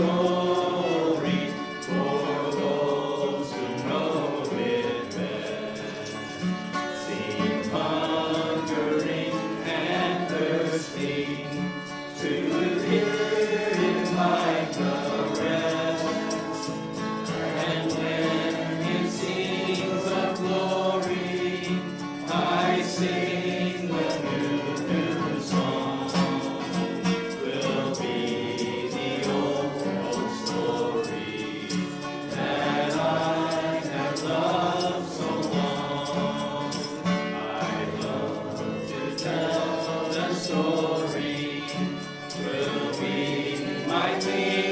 story for those who know it best. Seem hungering and thirsting to hear it like the rest. And when it sings of glory, I sing the new song. Will be the old story that I have loved so long. I love to tell the story. Will be my theme.